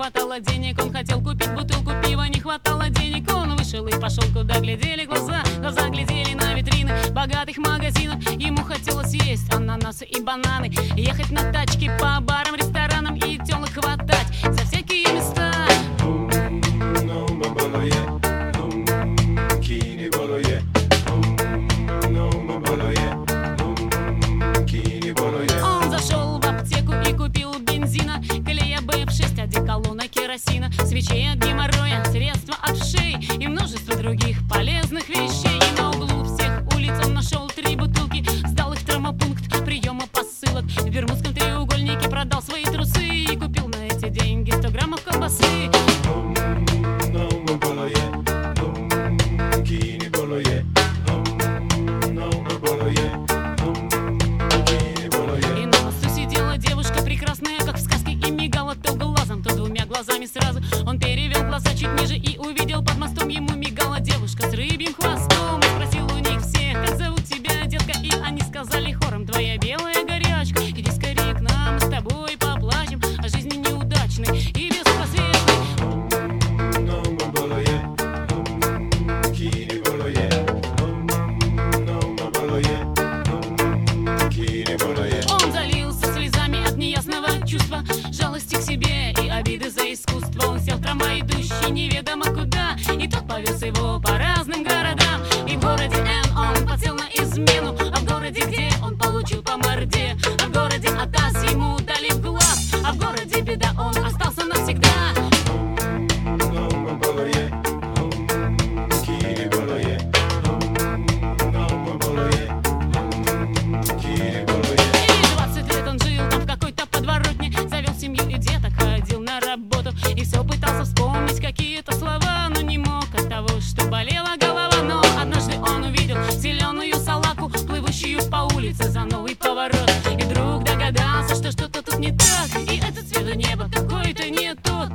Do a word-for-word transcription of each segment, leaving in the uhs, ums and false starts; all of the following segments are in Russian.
хватало денег, он хотел купить бутылку пива. Не хватало денег, он вышел и пошел, куда глядели глаза. Глаза глядели на витрины богатых магазинов. Ему хотелось есть ананасы и бананы, ехать на тачке по барам, ресторанам и телок хватать за всякие места. Он зашел в аптеку и купил бензина, клея бэ эф шесть, одеколона, керосина, свечей от геморроя, средства от вшей и множество других полезных вещей. И на углу всех улиц он нашел три бутылки, сдал их в травмопункт приема посылок. В Бермудском треугольнике продал свои трусы и купил на эти деньги сто граммов колбасы. И на мосту сидела девушка прекрасная, как в сказке, и мигала то глазом, то двумя глазами сразу. Он перевел глаза чуть ниже и увидел под мостом, ему мигала девушка с рыбьим хвостом. Он спросил у них всех: как зовут тебя, детка? И они сказали хором: твоя белая горячка, иди скорее к нам, мы с тобой поплачем о жизни неудачной и беспросветной. Он залился слезами от неясного чувства, жалости к себе и обиды за искусство. Он сел в трамвай, идущий неведомо куда, и тот повез его по разным городам. И в городе Н он подсел на измену, а в городе где он получил по морде, а в городе Атас ему дали в глаз, а в городе беда, он остался навсегда. И двадцать лет он жил там в какой-то подворотне, завел семью и деток, ходил на работу и все пытался вспомнить какие-то слова, но не мог от того, что болела голова. Но однажды он увидел зеленую салаку, плывущую по улице за новый поворот, и вдруг догадался, что что-то тут не так, и этот цвет неба какой-то не тот.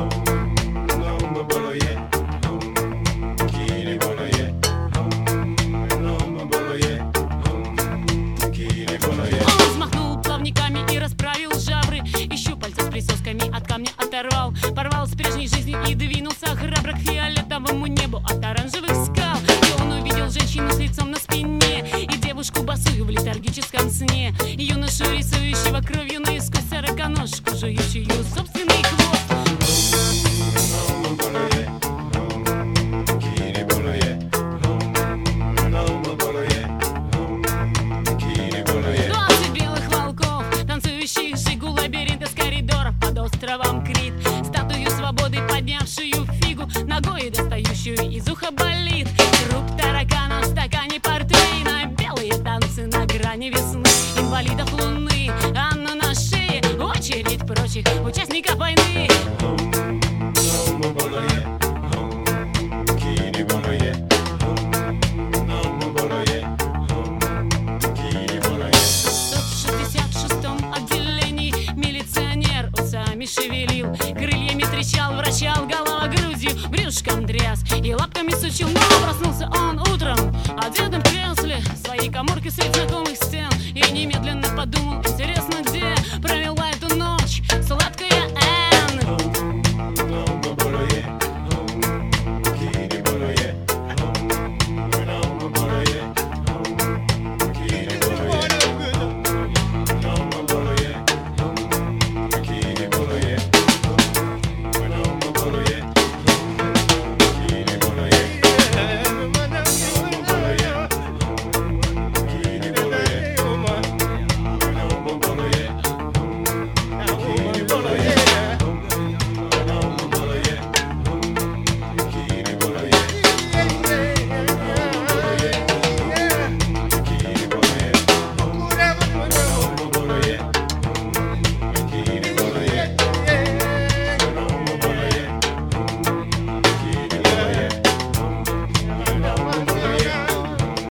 Он взмахнул плавниками и расправил жабры, и щупальца с присосками от камня оторвал, порвал с прежней жизни и двинулся храбро к фиолетовому небу от оранжевых скал. И он увидел женщину с лицом на спине и девушку босую в летаргическом сне, и юношу, рисующего кровью наискось сороконожку, жующую собственный хвост. Двадцать белых волков, танцующих жигу, лабиринт из коридоров под островом Крит, статую свободы, поднявшую фигу, ногой достающую из уха болит. Круг тараканов в стакане портвейна, белые танцы на грани весны, инвалидов луны, Анну на шее, очередь прочих участников войны. Шевелил, крыльями трещал, вращал голова грудью, брюшком тряс и лапками сучил. Но проснулся он утром, одетым в кресле, в своей каморке среди знакомых стен.